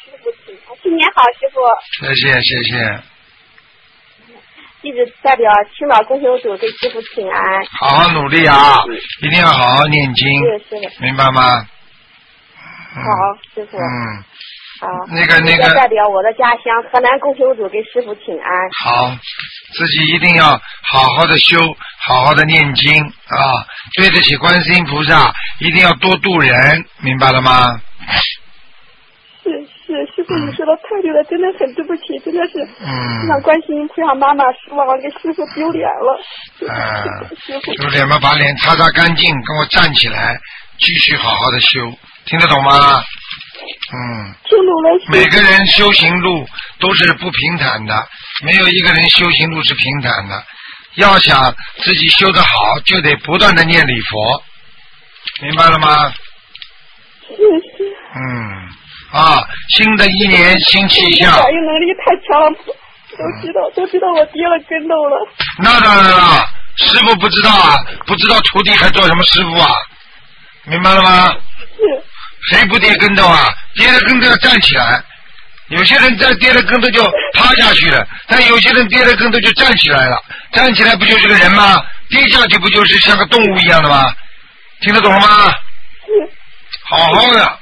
师傅请安。新年好，师傅。 谢谢谢谢。 弟子代表青岛共修组给师傅请安。 好好努力啊，一定要好好念经， 是的， 明白吗？ 好，师傅。好。 那个。 代表我的家乡河南共修组给师傅请安。 好，自己一定要好好的修，好好的念经啊，对得起观世音菩萨，一定要多度人，明白了吗？ 是，师傅，你说的太对了，真的很对不起，真的是让观世音菩萨妈妈失望了，给师傅丢脸了。师傅， 丢脸嘛，把脸擦擦干净，跟我站起来，继续好好的修，听得懂吗？ 听懂了。 每个人修行路都是不平坦的，没有一个人修行路是平坦的。要想自己修得好，就得不断的念礼佛，明白了吗？ 是。 新的一年新气象。 反应能力太强了，都知道我跌了跟头了。 那当然了，师傅不知道啊，不知道徒弟还做什么师傅啊？明白了吗？ 是。 谁不跌跟头啊？跌了跟头要站起来。有些人在跌了跟头就趴下去了，但有些人跌了跟头就站起来了。站起来不就是个人吗？跌下去不就是像个动物一样的吗？听得懂了吗？好好的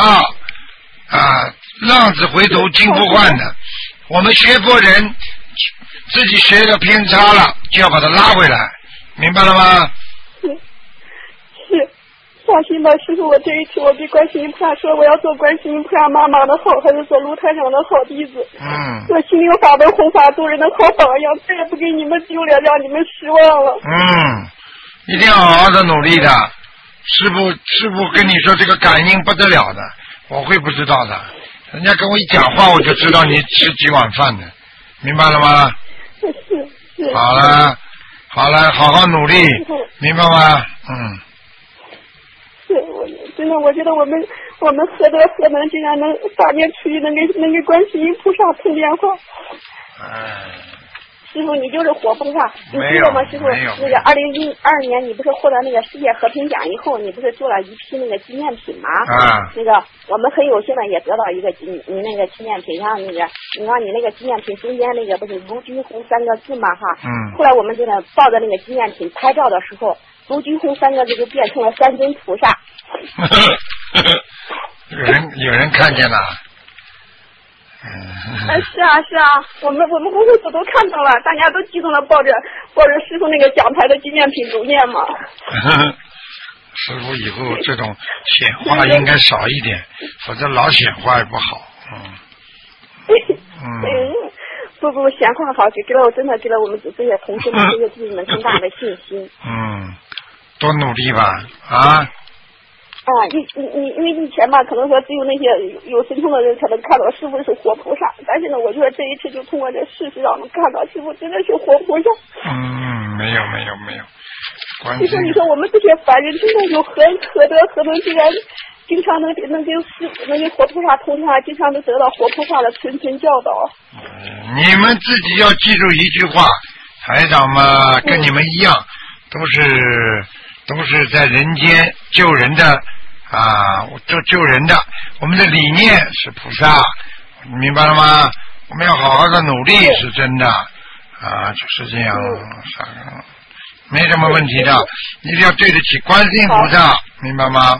浪子回头金不换的。我们学佛人自己学的偏差了，就要把它拉回来，明白了吗？ 是。放心吧，师傅，我这一次我给观世音菩萨说，我要做观世音菩萨妈妈的好，还是做卢台长的好弟子。做心灵法门弘法度人的好榜样，再也不给你们丢脸，让你们失望了。 一定要好好的努力的。师傅跟你说这个感应不得了的，我会不知道的。人家跟我一讲话，我就知道你吃几碗饭的，明白了吗？ 是。 好了，好好努力，明白吗？ 真的，我觉得我们何德何能，竟然能大年初一能给观世音菩萨通电话。师傅，你就是活菩萨，你知道吗？师傅，那个2012年你不是获得那个世界和平奖以后，你不是做了一批那个纪念品吗？那个我们很有幸的也得到一个你那个纪念品，然后你那个纪念品中间那个不是卢军红3个字嘛哈？后来我们就抱着那个纪念品拍照的时候，卢军红3个字就变成了3尊菩萨。 有人看见了。 是啊，我们公司组都看到了，大家都激动的抱着师傅那个奖牌的纪念品走念嘛。 师傅以后这种显化应该少一点，否则老显化也不好。 不，显化好，真的给了我们这些同事们、这些弟子们更大的信心。 多努力吧， 因为以前吧，可能说只有那些有神通的人才能看到师傅是活菩萨，但是呢，我觉得这一次就通过这事实让我们看到师傅真的是活菩萨。 没有。 你说我们这些凡人真的有何德何能，竟然经常能跟活菩萨通话，经常能得到活菩萨的谆教导。 你们自己要记住一句话，台长嘛，跟你们一样，都是在人间救人的救人的，我们的理念是菩萨，明白了吗？我们要好好的努力，是真的就是这样，没什么问题的，一定要对得起观世音菩萨，明白吗？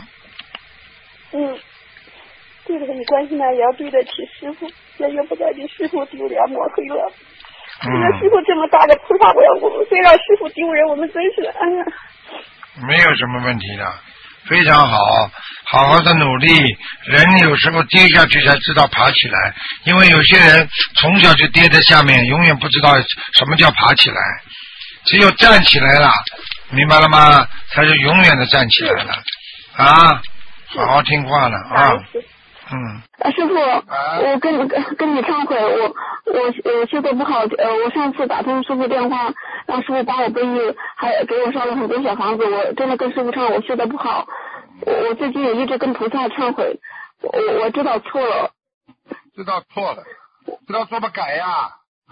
对得起观世音，也要对得起师父，也不再给师父丢脸抹黑了。师父这么大的菩萨，我们非让师父丢人，我们真是没有什么问题的，非常好，好好的努力。人有时候跌下去才知道爬起来，因为有些人从小就跌在下面，永远不知道什么叫爬起来。只有站起来了，明白了吗？才是永远的站起来了。好好听话了师傅，我跟你忏悔，我修的不好，我上次打通师傅电话，让师傅帮我背译，还给我烧了很多小房子，我真的跟师傅忏悔，我修的不好，我最近也一直跟菩萨忏悔，我知道错了。 知道错了，知道怎么改呀？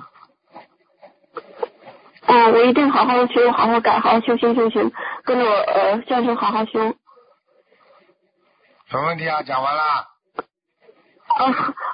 我一定好好修，好好改，好好修行，跟着我向修好好修。 什么问题啊？讲完了。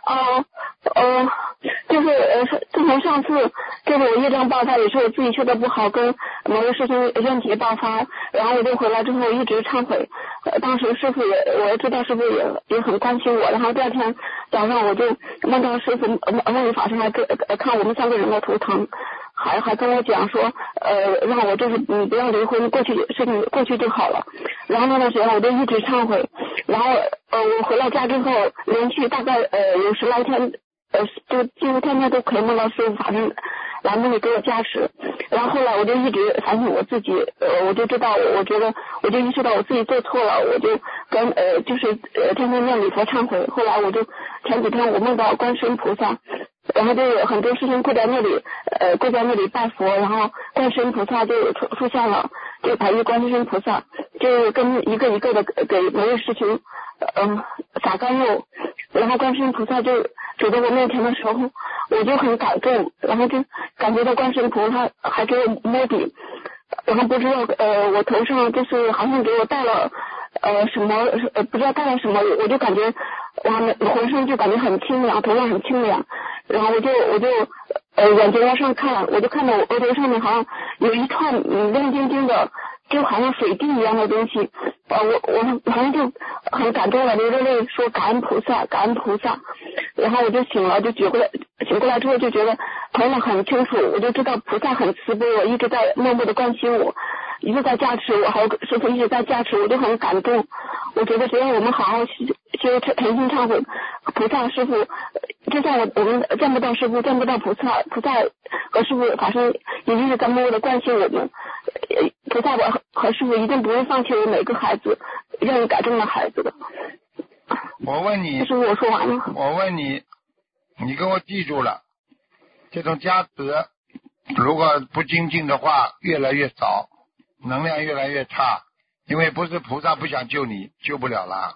就是自从上次就是我业障爆发，也是我自己修的不好，跟某个事情问题爆发，然后我就回来之后一直忏悔。当时师傅我知道师傅也很关心我，然后第二天早上我就梦到师傅梦里法师来看我们3个人的图腾，还跟我讲说让我就是你不要离婚，过去事情过去就好了。然后那段时间我就一直忏悔，然后我回到家之后连续大概有10来天就几乎天天都可以梦到师傅法师来梦里给我加持。然后后来我就一直反省我自己，我就知道我觉得我就意识到我自己做错了，我就跟就是天天念礼佛忏悔。后来我就前几天我梦到观世音菩萨，然后就有很多事情跪在那里拜佛，然后观世音菩萨就出现了，就白衣观世音菩萨就跟一个一个的给每个事情撒甘露，然后观世音菩萨就走到我面前的时候，我就很感动，然后就感觉到观世音菩萨还给我摸底，然后不知道我头上就是好像给我戴了什么不知道戴了什么，我就感觉我浑身就感觉很清凉，头上很清凉，然后我就眼睛往上看，我就看到我额头上面好像有一串亮晶晶的，就好像水滴一样的东西，我好像就很感动了，流着泪说感恩菩萨，感恩菩萨。然后我就醒了，就醒过来之后就觉得头脑很清楚，我就知道菩萨很慈悲，我一直在默默的关心我，一直在加持我，还有师傅一直在加持我，就很感动。我觉得只要我们好好修诚心忏悔，菩萨师傅就算我们见不到师傅，见不到菩萨和师傅法师一定是在默默的关心我们，菩萨和师傅一定不会放弃我每个孩子，愿意改正的孩子的。 我问你， 师傅我说完了。 我问你，你给我记住了，这种加持如果不精进的话越来越少，能量越来越差，因为不是菩萨不想救你，救不了了。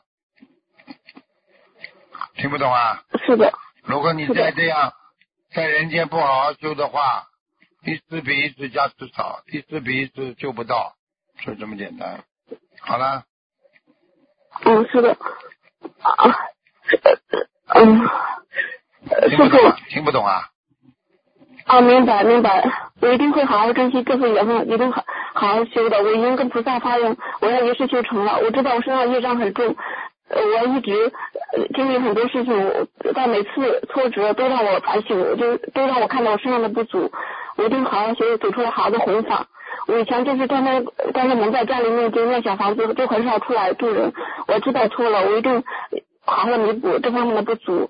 听不懂啊？ 是的。 如果你再这样在人间不好好修的话，一次比一次加持少，一次比一次救不到，就这么简单。好了。 是的。 听不懂啊？ 明白，我一定会好好珍惜这份缘分，一定好好修的。我已经跟菩萨发愿，我要一世修成了。我知道我身上业障很重，我一直经历很多事情，但每次挫折都让我反省，都让我看到我身上的不足。我一定好好学，走出来好的弘法。我以前就是天天关着门在家里念经念小房子，就很少出来助人。我知道错了，我一定好好弥补这方面的不足。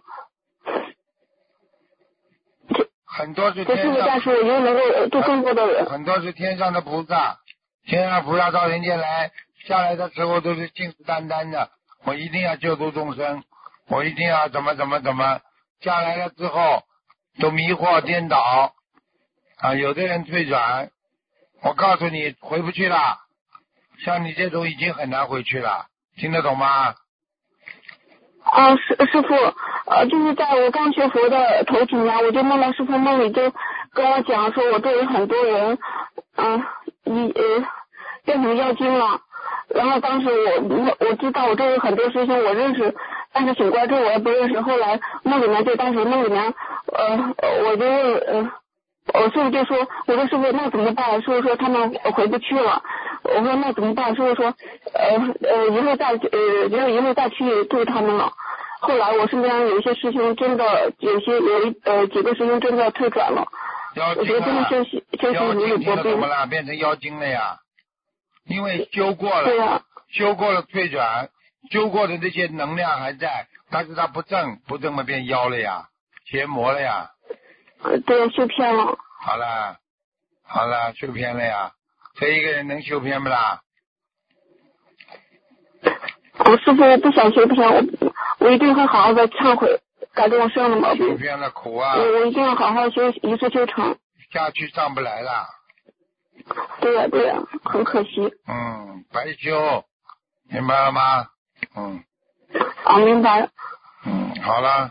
很多是天上， 但是我又能够度更多的人。 很多是天上的菩萨，天上菩萨到人间来，下来的时候都是信誓旦旦的，我一定要救度众生，我一定要怎么，下来了之后都迷惑颠倒有的人退转，我告诉你回不去了，像你这种已经很难回去了，听得懂吗？ 师傅，就是在我刚学佛的头几年，我就梦到师傅梦里就跟我讲说，我周围很多人，变成妖精了。然后当时我知道我周围很多师兄我认识，但是醒过来之后我也不认识。后来梦里面我就问师傅就说，我说师傅那怎么办？师傅说他们回不去了。我说那怎么办？师傅说以后再去度他们了。后来我身边有一些师兄真的有几个师兄真的退转了。我觉得真的修行如履薄冰。 变成妖精了呀？因为修过了，对呀，修过了退转，修过的那些能量还在，但是它不正嘛变妖了呀，邪魔了呀。 对，修偏了。 好了，修偏了呀。这一个人能修偏不啦？ 师傅不想修偏，我一定会好好的忏悔，改正我身上的毛病。 修偏了苦啊！ 我一定要好好修，一次修成。 下去上不来了。 对呀，很可惜。 白修，明白了吗？ 明白了。 好了。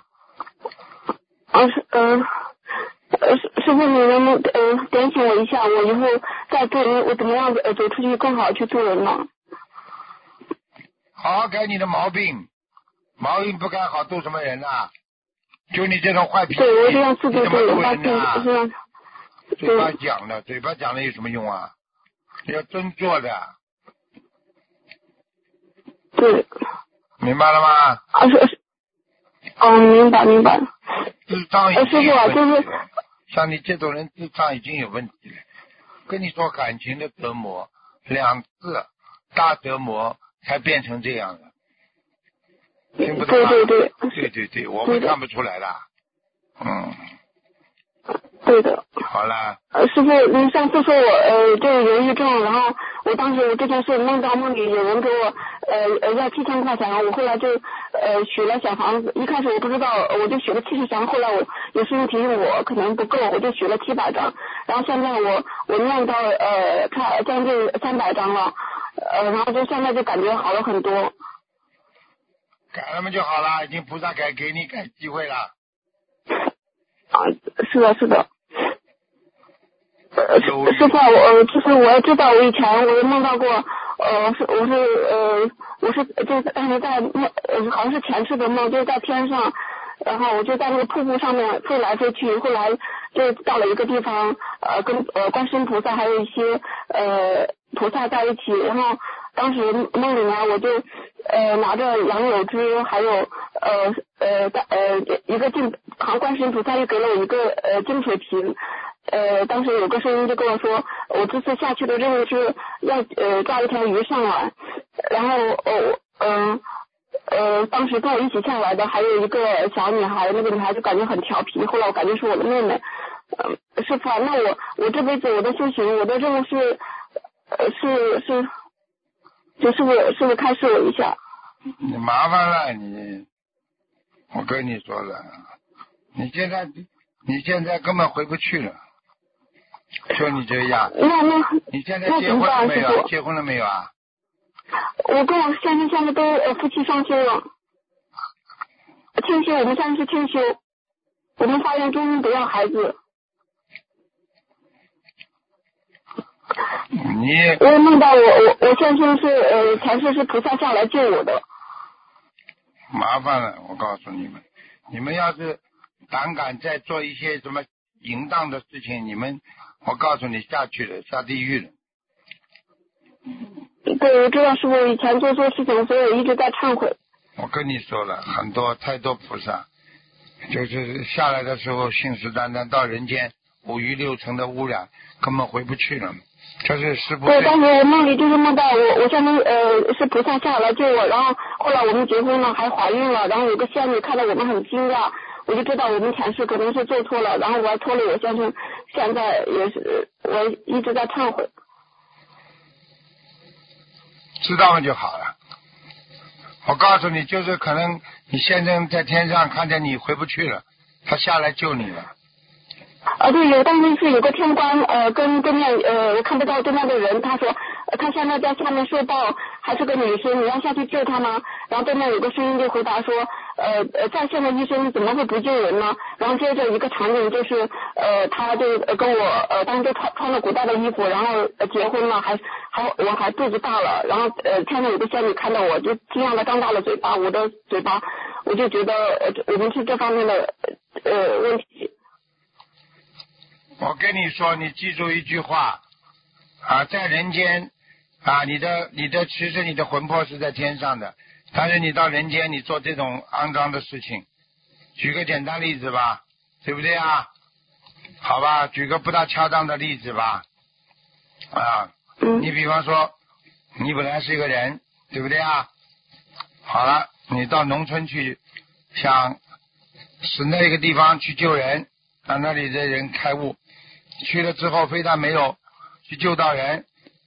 师傅，你能不能点醒我一下，我以后再做人，我怎么样走出去更好去做人呢？ 好好改你的毛病不改好度什么人啊？ 就你这种坏脾气， 对，我这样自你怎么做人呢？ 嘴巴讲的，嘴巴讲的有什么用啊？要真做的。 对。 明白了吗？ 啊是。明白。 智商已经有问题了。 师傅就是像你这种人，智商已经有问题了。跟你说，感情的折磨，2次大折磨才变成这样的。听不懂啊？对，我们看不出来的。 对的。 好了。 师傅，您上次说我这个忧郁症，然后我当时我之前是梦里有人给我要7000块钱，我后来就许了小房子，一开始我不知道，我就许了70张，后来我有师傅提醒我可能不够，我就许了700张，然后现在我念到差将近300张了，然后就现在就感觉好了很多。 改了嘛就好了，已经菩萨给你改机会了。 是的。师傅，就是我也知道，我以前我梦到过，我是就是当时在好像是前世的梦，就是在天上，然后我就在那个瀑布上面飞来飞去，后来就到了一个地方，跟观世音菩萨还有一些菩萨在一起，然后当时梦里面我就拿着杨柳枝，还有一个好像观世音菩萨又给了我一个净水瓶。当时有个声音就跟我说，我这次下去的任务是要抓一条鱼上来，然后当时跟我一起下来的还有一个小女孩，那个女孩就感觉很调皮，后来我感觉是我的妹妹。师傅，那我这辈子我的修行，我的任务是师傅开示我一下。 你麻烦了你，我跟你说了，你现在根本回不去了。就你这样，你现在结婚了没有？结婚了没有啊？ 我跟我先生现在都夫妻双修了，清修，我们现在是清修，我们发愿终身不要孩子。我也梦到我先生是前世是菩萨下来救我的。 麻烦了，我告诉你们，你们要是胆敢再做一些什么淫荡的事情，我告诉你下去了，下地狱了。 对，我知道师傅以前做错事情，所以我一直在忏悔。 我跟你说了，太多菩萨，就是下来的时候信誓旦旦，到人间5欲6尘的污染，根本回不去了。这是师父。 对，当时我梦里就是梦到我先生是菩萨下来救我，然后后来我们结婚了，还怀孕了，然后有个仙女看到我们很惊讶，我就知道我们前世可能是做错了，然后我还拖累我先生，现在也是我一直在忏悔。 知道了就好了。我告诉你，就是可能你先生在天上看见你回不去了，他下来救你了。 对，当时是有个天官跟对面看不到对面的人，他说他现在在下面受报，还是个女生，你要下去救他吗？然后对面有个声音就回答说在线的医生怎么会不救人呢？然后接着一个场景就是他就跟我当时就穿了古代的衣服，然后结婚了，我还肚子大了，然后天上有个仙女看到我就惊讶的张大了嘴巴，我的嘴巴我就觉得我们是这方面的问题。 我跟你说，你记住一句话在人间你的其实你的魂魄是在天上的，但是你到人间你做这种肮脏的事情，举个简单例子吧，对不对啊？好吧，举个不大恰当的例子吧你比方说你本来是一个人，对不对啊？好了，你到农村去，想是那个地方去救人，让那里的人开悟，去了之后非但没有去救到人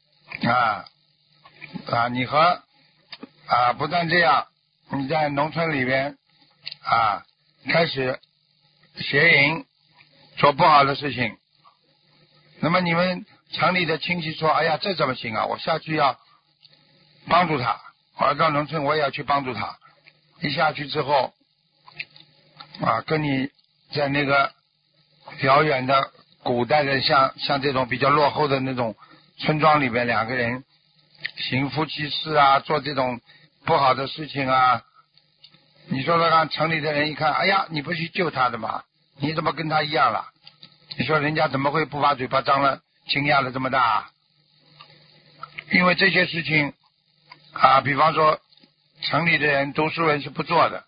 你和不但这样，你在农村里边开始邪淫做不好的事情，那么你们城里的亲戚说，哎呀这怎么行啊，我下去要帮助他，我要到农村我也要去帮助他，一下去之后跟你在那个遥远的古代的像这种比较落后的那种村庄里边，两个人行夫妻事做这种不好的事情你说说看，城里的人一看，哎呀，你不去救他的吗？你怎么跟他一样了？你说人家怎么会不把嘴巴张了，惊讶了这么大？因为这些事情啊，比方说城里的人读书人是不做的。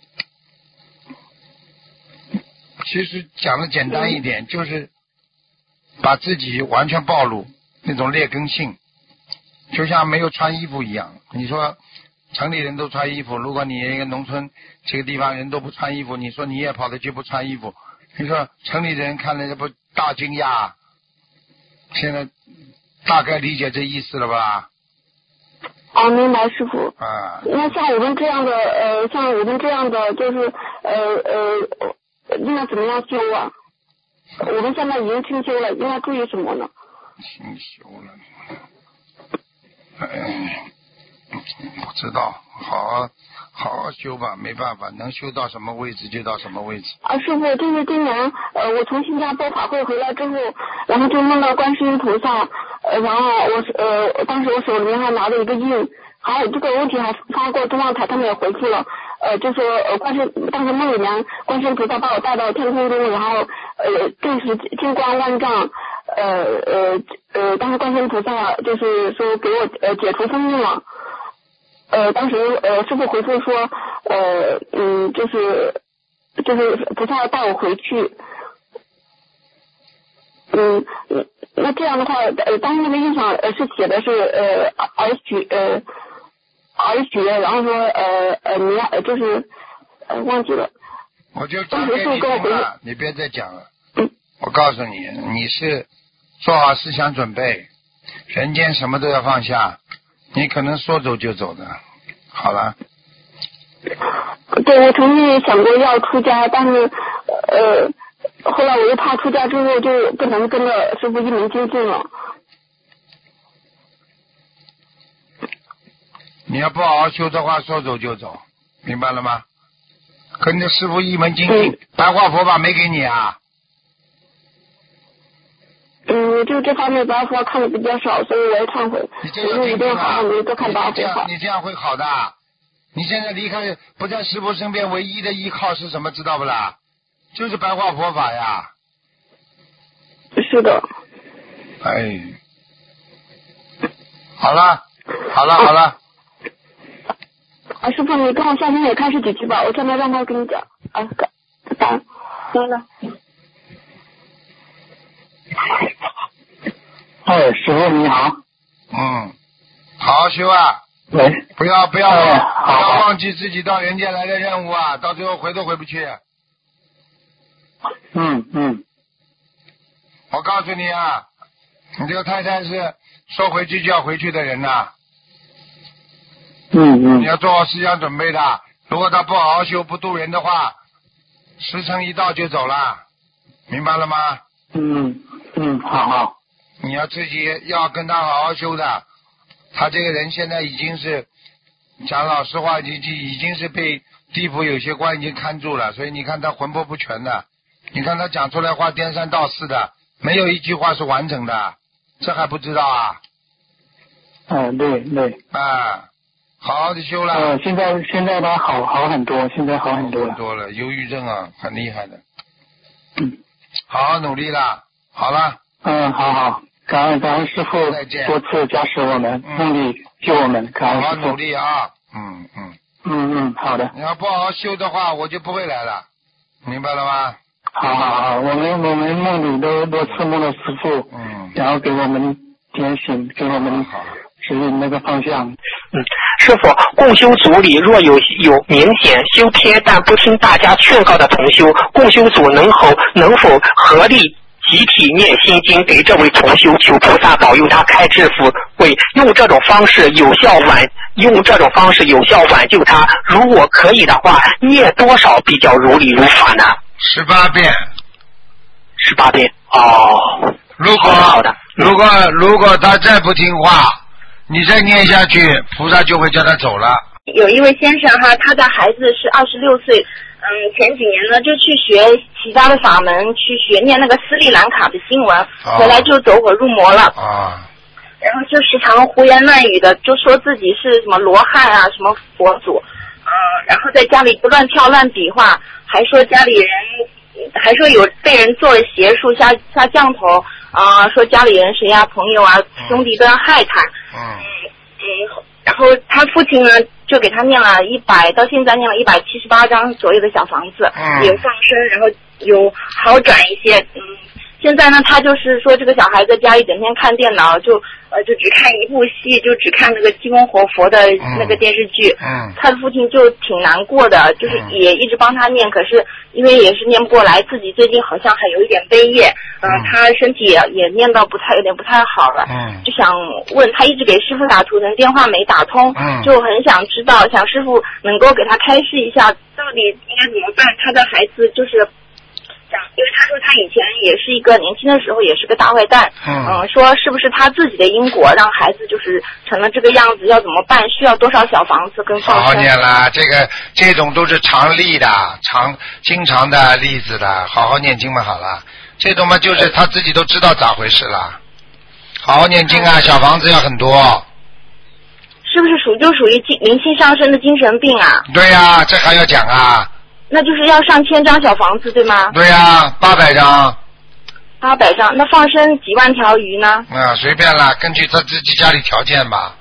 其实讲的简单一点，就是把自己完全暴露那种劣根性，就像没有穿衣服一样。你说城里人都穿衣服，如果你一个农村这个地方人都不穿衣服，你说你也跑得去不穿衣服，你说城里人看了这不大惊讶？现在大概理解这意思了吧？ 哦，明白，师傅。 啊。 那像我们这样的，就是应该怎么样修啊？我们现在已经清修了，应该注意什么呢？ 清修了，不知道，好好修吧，没办法，能修到什么位置就到什么位置。 啊，师傅，就是今年我从新加坡法会回来之后，然后就梦到观世音菩萨，然后当时我手里面还拿着一个印，还有这个问题还发过中央台，他们也回复了，就说当时梦里面观世音菩萨把我带到天空中，然后顿时金光万丈，当时观世音菩萨就是说给我解除封印了。当时师父回复说，就是菩萨要带我回去。那这样的话，当时那个印上是写的是儿学，然后说你要就是忘记了。 我就讲给你听了，你别再讲了。我告诉你，你是做好思想准备，人间什么都要放下。你可能说走就走的，好了。 对，我曾经想过要出家，但是后来我又怕出家之后就不能跟着师父一门精进了。 你要不好好修的话，说走就走，明白了吗？跟着师父一门精进，白话佛法没给你啊？ 就这方面白话看的比较少，所以我也忏悔。 你这个一定好好多看白话。 你这样会好的。你现在离开不在师父身边，唯一的依靠是什么？知道不啦？就是白话佛法呀。 是的。 哎，好了。 啊，师父，你跟我下面也开始几句吧，我现在让他跟你讲。啊，打行了。 哎，师傅你好。 好好修啊。 喂。 不要忘记自己到人间来的任务啊，到最后回都回不去。我告诉你啊，你这个太太是说回去就要回去的人呐。你要做好思想准备的，如果他不好好修不度人的话，时辰一到就走了，明白了吗？ 好。 你要自己要跟他好好修的，他这个人现在已经是讲老实话，已经是被地府有些官已经看住了，所以你看他魂魄不全的，你看他讲出来话颠三倒四的，没有一句话是完整的，这还不知道啊？ 对。 好好的修了。 现在他好很多，现在好很多了。 多了，忧郁症啊，很厉害的。好好努力了，好了。 好，感恩师父多次加持我们，梦里救我们，感恩师父。 好好努力啊。 好的。 你要不好好修的话，我就不会来了，明白了吗？ 好，我们梦里都多次梦到师父，然后给我们点醒，给我们指引那个方向。 师父，共修组里若有明显修偏但不听大家劝告的同修，共修组能否合力集体念心经给这位同修，求菩萨保佑他开智慧，用这种方式有效挽救他。如果可以的话，念多少比较如理如法呢 ？18遍。 18遍。哦。好的。 如果他再不听话，你再念下去，菩萨就会叫他走了。 有一位先生哈，他的孩子是26岁，前几年呢就去学其他的法门，去学念那个斯里兰卡的经文，回来就走火入魔了。然后就时常胡言乱语的，就说自己是什么罗汉啊，什么佛祖。 然后在家里乱跳乱比划，还说家里人，还说有被人做了邪术下降头说家里人谁呀朋友啊兄弟都要害他。然后他父亲呢就给他念了到现在念了178张左右的小房子，有放生，然后有好转一些。现在呢，他就是说这个小孩在家里整天看电脑，就只看一部戏，就只看那个济公活佛的那个电视剧。他的父亲就挺难过的，就是也一直帮他念，可是因为也是念不过来，自己最近好像还有一点悲业，他身体也念到有点不太好了。就想问他，一直给师傅打图腾电话没打通，就很想知道，想师傅能够给他开示一下，到底应该怎么办？他的孩子就是。因为他说他以前也是一个年轻的时候也是个大坏蛋，说是不是他自己的因果让孩子就是成了这个样子，要怎么办？需要多少小房子跟放生？ 好念了，这种都是常例的，经常的例子的，好好念经嘛好了。这种嘛就是他自己都知道咋回事了，好好念经啊，小房子要很多。 是不是属于灵性上升的精神病啊？ 对呀，这还要讲啊。 那就是要上1000张小房子对吗？ 对呀，800张。 800张，那放生几万条鱼呢？ 随便啦，根据他自己家里条件吧。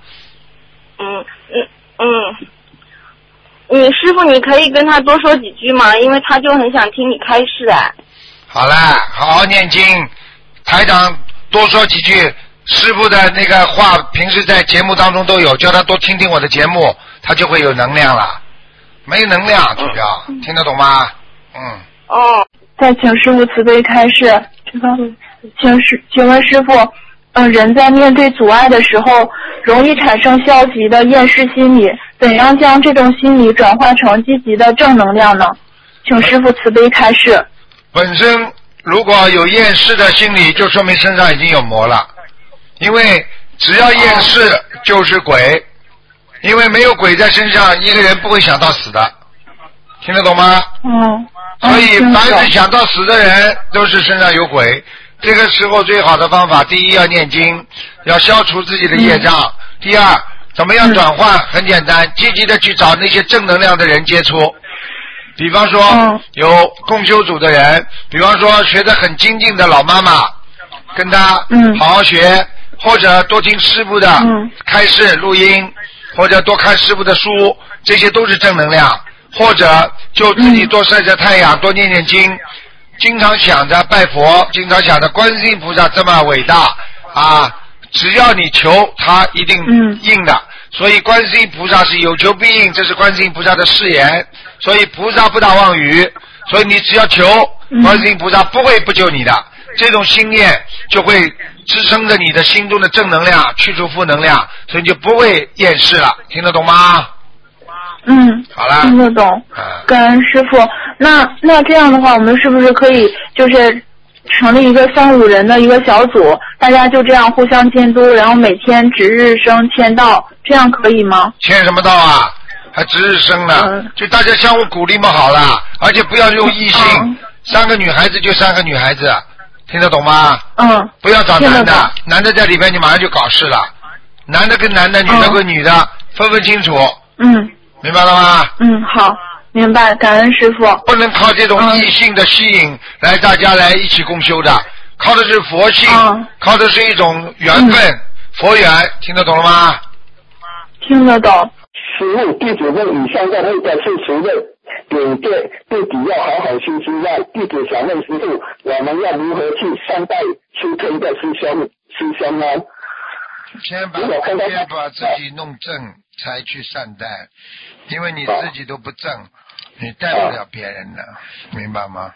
师傅，你可以跟他多说几句吗？因为他就很想听你开示哎。 好了，好好念经，台长多说几句，师傅的那个话平时在节目当中都有，叫他多听听我的节目，他就会有能量了。没能量主要听得懂吗？ 再请师傅慈悲开示。请问师傅，人在面对阻碍的时候，容易产生消极的厌世心理，怎样将这种心理转化成积极的正能量呢？请师傅慈悲开示。 本身如果有厌世的心理，就说明身上已经有魔了，因为只要厌世就是鬼。因为没有鬼在身上，一个人不会想到死的，听得懂吗？所以凡是想到死的人都是身上有鬼。这个时候最好的方法，第一要念经，要消除自己的业障。第二，怎么样转换？很简单，积极的去找那些正能量的人接触。比方说有共修组的人，比方说学得很精进的老妈妈，跟他好好学，或者多听师父的开示录音，或者多看师父的书，这些都是正能量。或者就自己多晒晒太阳，多念念经，经常想着拜佛，经常想着观世音菩萨这么伟大啊！只要你求，他一定应的。所以观世音菩萨是有求必应，这是观世音菩萨的誓言。所以菩萨不打妄语，所以你只要求，观世音菩萨不会不救你的。这种心念就会支撑着你的心中的正能量，去除负能量，所以你就不会厌世了。听得懂吗？好了， 听得懂。感恩师父。那这样的话，我们是不是可以就是成立一个3、5人的一个小组，大家就这样互相监督，然后每天值日生签到，这样可以吗？ 签什么到啊？还值日生呢？就大家相互鼓励嘛，好了，而且不要用异性，3个女孩子就3个女孩子，听得懂吗？不要找男的，男的在里边你马上就搞事了，男的跟男的，女的跟女的，分清楚。明白了吗？ 好，明白，感恩师父。 不能靠这种异性的吸引来大家来一起共修的，靠的是佛性，靠的是一种缘分，佛缘，听得懂了吗？ 听得懂。 师父，弟子问以上的那个是除了对弟要好好修之外，弟子想问师父，我们要如何去善待出天的师兄呢？ 先把自己弄正才去善待，因为你自己都不正，你带不了别人的，明白吗？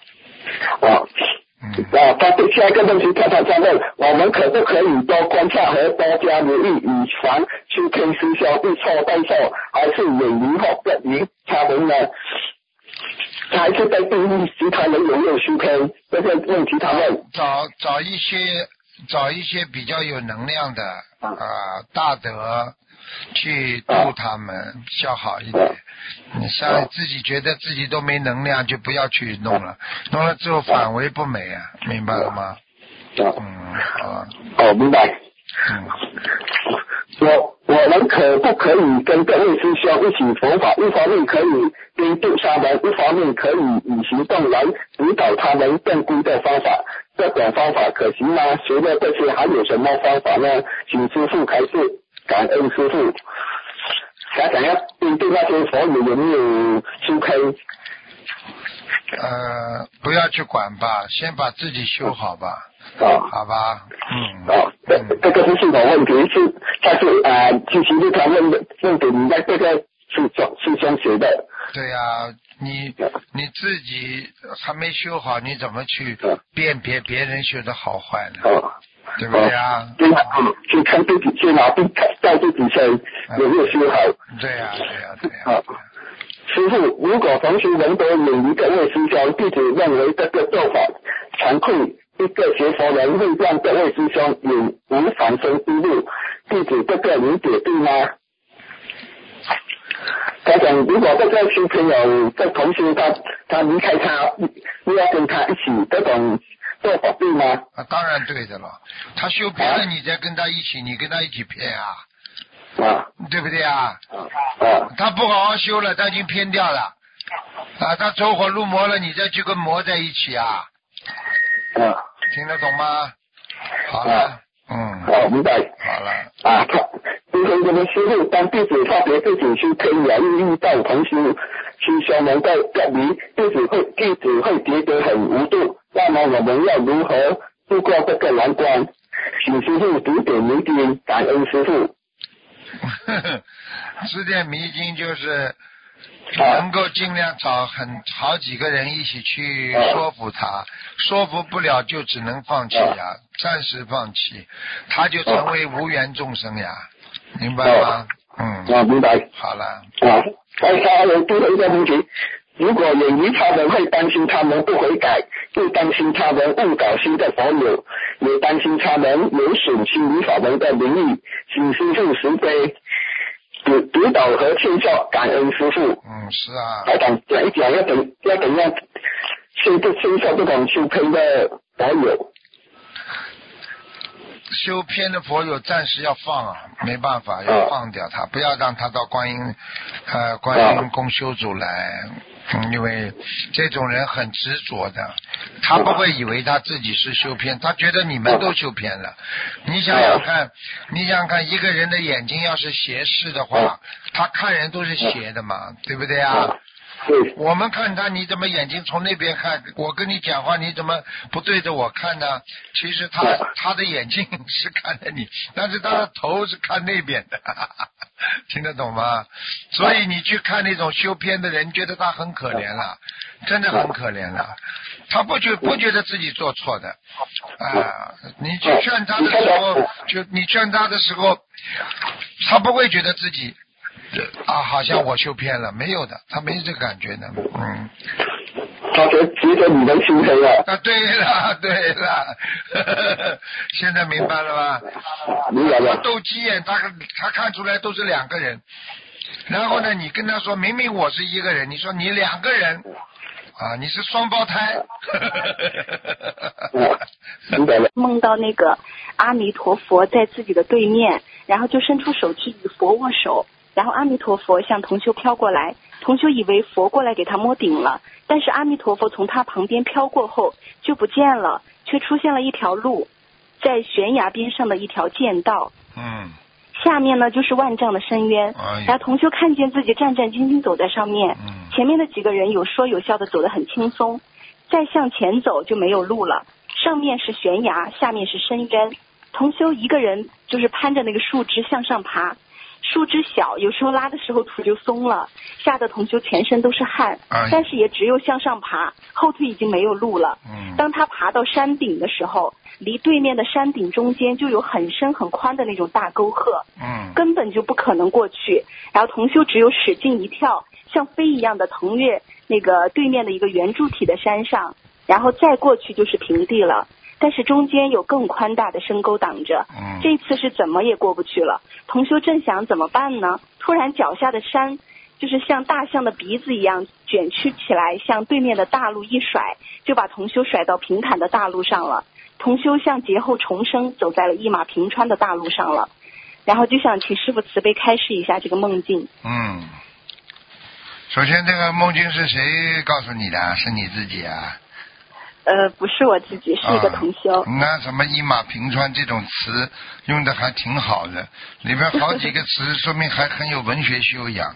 他对下一个问题，他在问我们可不可以多观察和多加留意，以防出天师兄一错带错，还是远离或不离他们呢？还是在地狱时他们有没有修天？这个问题他问。 找一些比较有能量的大德去度他们，较好一点。你像自己觉得自己都没能量，就不要去弄了，弄了之后反为不美啊，明白了吗？好了。 明白。 我们可不可以跟各位师兄一起佛法？一方面可以监督他们，一方面可以以行动来指导他们正规的方法。这种方法可行吗？除了这些，还有什么方法呢？请师父开示，感恩师父。想要针对那些佛友有没有修开？ 不要去管吧，先把自己修好吧。好吧， 这个是系统问题，是但是其实他们问给你在这个是相学的。 对呀，你自己还没修好，你怎么去辨别别人修的好坏呢？对不对啊？ 先看自己，先拿照自己身有没有修好。 对呀。 师父，如果同学能得有一个位师兄，弟子认为这个做法惭愧，一个学佛人会让这位师兄有无反生之路，弟子这个理解对吗？他讲，如果这个小朋友这同学他离开他，不要跟他一起，这种做法对吗？ 当然对的了。他修偏了，你再跟他一起，你跟他一起偏啊。对不对啊？他不好好修了，他已经偏掉了。他走火入魔了，你再去跟魔在一起啊。听得懂吗？好了。 明白。 好了。 今天这个师父当弟子发觉自己是可以遇到同修师兄能够隔离，弟子会觉得很无助。那么我们要如何度过这个难关？请师父指点迷津，感恩师父。 指点迷津就是能够尽量找好几个人一起去说服他，说服不了就只能放弃呀，暂时放弃，他就成为无缘众生呀，明白吗？ 明白。 好了。 还有最后一个问题，如果远离他们会担心他们不悔改，又担心他们误导新的佛友，也担心他们有损心理法门的名誉，请师父慈悲指导和劝教，感恩师父。 是啊。 还讲一讲要怎样劝教这种修偏的佛友。 修偏的佛友暂时要放没办法，要放掉他，不要让他到观音公修组来。因为这种人很执着的，他不会以为他自己是修偏，他觉得你们都修偏了。你想想看，一个人的眼睛要是斜视的话，他看人都是斜的嘛，对不对啊？我们看他，你怎么眼睛从那边看？我跟你讲话，你怎么不对着我看呢？其实他的眼睛是看着你，但是他的头是看那边的，听得懂吗？所以你去看那种修偏的人，觉得他很可怜了，真的很可怜了。他不觉得自己做错的你去劝他的时候，他不会觉得自己好像我修偏了，没有的，他没这个感觉的。 他觉得你能修黑了。 对了现在明白了吧？ 明白了。 斗鸡眼，他看出来都是两个人，然后呢，你跟他说明明我是一个人，你说你两个人你是双胞胎明白了。 梦到那个阿弥陀佛在自己的对面，然后就伸出手去与佛握手，然后阿弥陀佛向同修飘过来，同修以为佛过来给他摸顶了，但是阿弥陀佛从他旁边飘过后就不见了，却出现了一条路，在悬崖边上的一条剑道。下面呢就是万丈的深渊，然后同修看见自己战战兢兢走在上面，前面的几个人有说有笑的走得很轻松，再向前走就没有路了，上面是悬崖，下面是深渊，同修一个人就是攀着那个树枝向上爬，树枝小，有时候拉的时候土就松了，吓得同修全身都是汗，但是也只有向上爬，后退已经没有路了。当他爬到山顶的时候，离对面的山顶中间就有很深很宽的那种大沟壑，根本就不可能过去，然后同修只有使劲一跳，像飞一样的腾越那个对面的一个圆柱体的山上，然后再过去就是平地了，但是中间有更宽大的深沟挡着，这次是怎么也过不去了。同修正想怎么办呢，突然脚下的山就是像大象的鼻子一样卷曲起来，向对面的大路一甩，就把同修甩到平坦的大路上了。同修像劫后重生，走在了一马平川的大路上了。 然后就想请师父慈悲开示一下这个梦境。 首先这个梦境是谁告诉你的？是你自己啊？ 不是我自己，是一个同修。 那什么一马平川这种词用的还挺好的，里面好几个词说明还很有文学修养。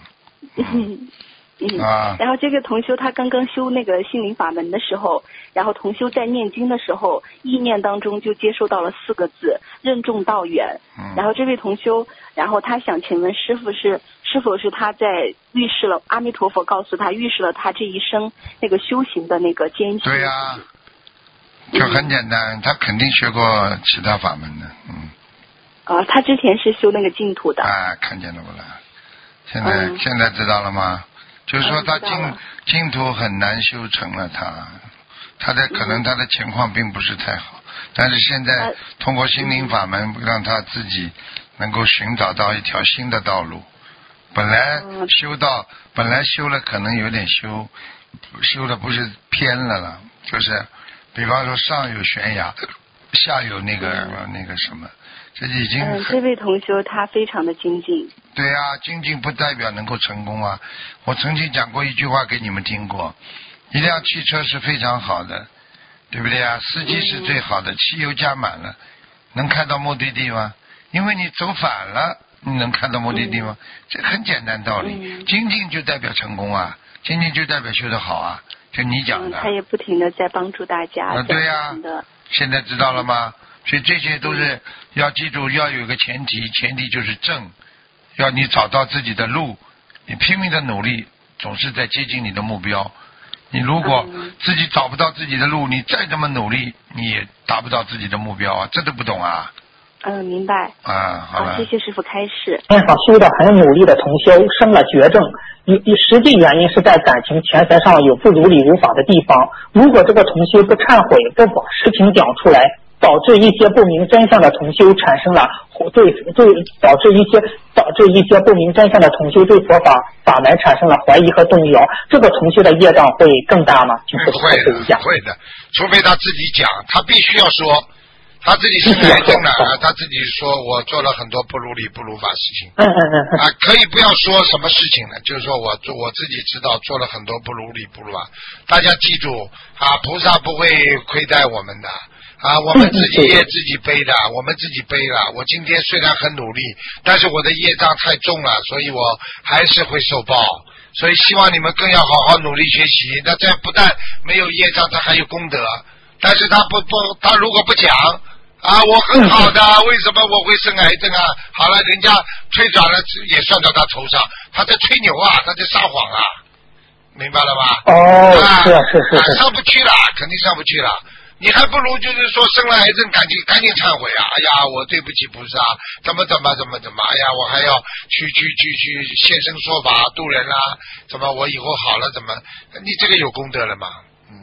然后这个同修他刚刚修那个心灵法门的时候，然后同修在念经的时候，意念当中就接收到了4个字：任重道远。然后这位同修，然后他想请问师父是否是他在预示了阿弥陀佛告诉他预示了他这一生那个修行的那个艰辛？ 对呀，就很简单，他肯定学过其他法门的。 他之前是修那个净土的。 看见了不啦？现在知道了吗？就是说他净土很难修成了，他的可能他的情况并不是太好，但是现在通过心灵法门让他自己能够寻找到一条新的道路。本来修了可能有点修的不是偏了，就是比方说上有悬崖，下有那个什么，这已经这位同修他非常的精进。 对啊，精进不代表能够成功啊。我曾经讲过一句话给你们听过，一辆汽车是非常好的，对不对啊？司机是最好的，汽油加满了能开到目的地吗？因为你走反了你能开到目的地吗？这很简单道理。精进就代表成功啊，精进就代表修得好啊，就你讲的。 他也不停的在帮助大家。 对啊，现在知道了吗？所以这些都是要记住，要有一个前提就是正，要你找到自己的路，你拼命的努力总是在接近你的目标。你如果自己找不到自己的路，你再这么努力你也达不到自己的目标啊，这都不懂啊。 明白。 好了， 谢谢师父开示。 天上修得很努力的同修生了绝症，实际原因是在感情钱财上有不如理如法的地方。如果这个同修不忏悔，不把实情讲出来，导致一些不明真相的同修产生了导致一些不明真相的同修对佛法门产生了怀疑和动摇，这个同修的业障会更大吗？请师父开示一下。 会的，除非他自己讲，他必须要说。他自己是癌症的他自己说我做了很多不如理不如法事情。可以不要说什么事情呢，就是说我自己知道做了很多不如理不如法。大家记住菩萨不会亏待我们的我们自己业自己背的，我们自己背了。我今天虽然很努力，但是我的业障太重了，所以我还是会受报。所以希望你们更要好好努力学习。那这不但没有业障，他还有功德。但是他如果不讲我很好的，为什么我会生癌症啊？好了，人家推转了也算到他头上，他在吹牛他在撒谎明白了吧？是上不去了，肯定上不去了。你还不如就是说生了癌症赶紧忏悔哎呀，我对不起菩萨，怎么哎呀，我还要去现身说法度人怎么我以后好了怎么？你这个有功德了吗？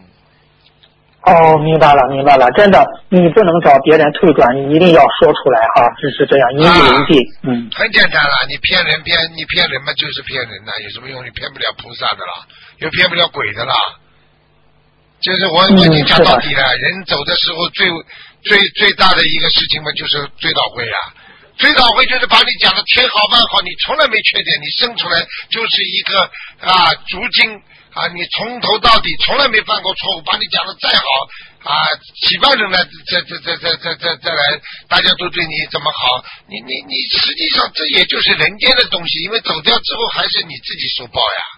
明白了，真的，你不能找别人退转，你一定要说出来是这样，引以为戒。 很简单了，你骗人嘛，就是骗人的，有什么用？你骗不了菩萨的了，又骗不了鬼的了。就是我已经讲到底了，人走的时候最大的一个事情嘛，就是追悼会追悼会就是把你讲的天好万好，你从来没缺点，你生出来就是一个足经你从头到底从来没犯过错误，把你讲的再好几万人来再来，大家都对你怎么好，你实际上这也就是人间的东西，因为走掉之后还是你自己受报呀。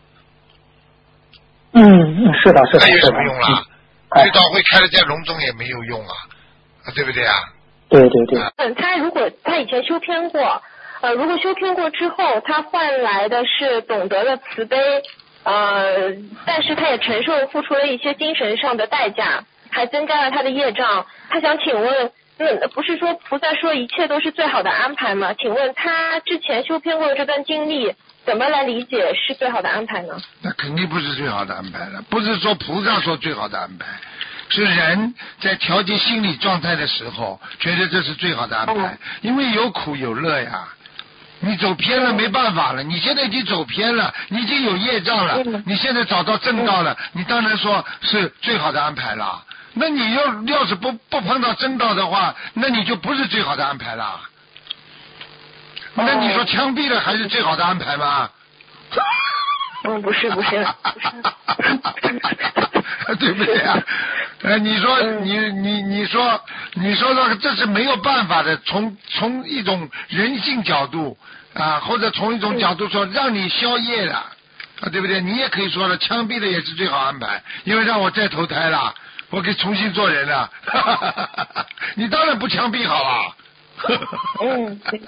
是的。 那有什么用啦？追悼会开了再隆重也没有用对不对啊？ 对。 他以前修偏过，如果修偏过之后，他换来的是懂得了慈悲。但是他也付出了一些精神上的代价，还增加了他的业障。他想请问，不是说菩萨说一切都是最好的安排吗？请问他之前修偏过的这段经历，怎么来理解是最好的安排呢？ 那肯定不是最好的安排了，不是说菩萨说最好的安排，是人在调节心理状态的时候觉得这是最好的安排，因为有苦有乐呀。你走偏了没办法了，你现在已经走偏了，你已经有业障了，你现在找到正道了，你当然说是最好的安排了。那你要是不碰到正道的话，那你就不是最好的安排了。 那你说枪毙了还是最好的安排吗？ 不是， 对不对啊？你说你说的这是没有办法的，从一种人性角度啊，或者从一种角度说让你消业的啊，对不对？你也可以说了，枪毙的也是最好安排，因为让我再投胎了，我可以重新做人了。你当然不枪毙好啊。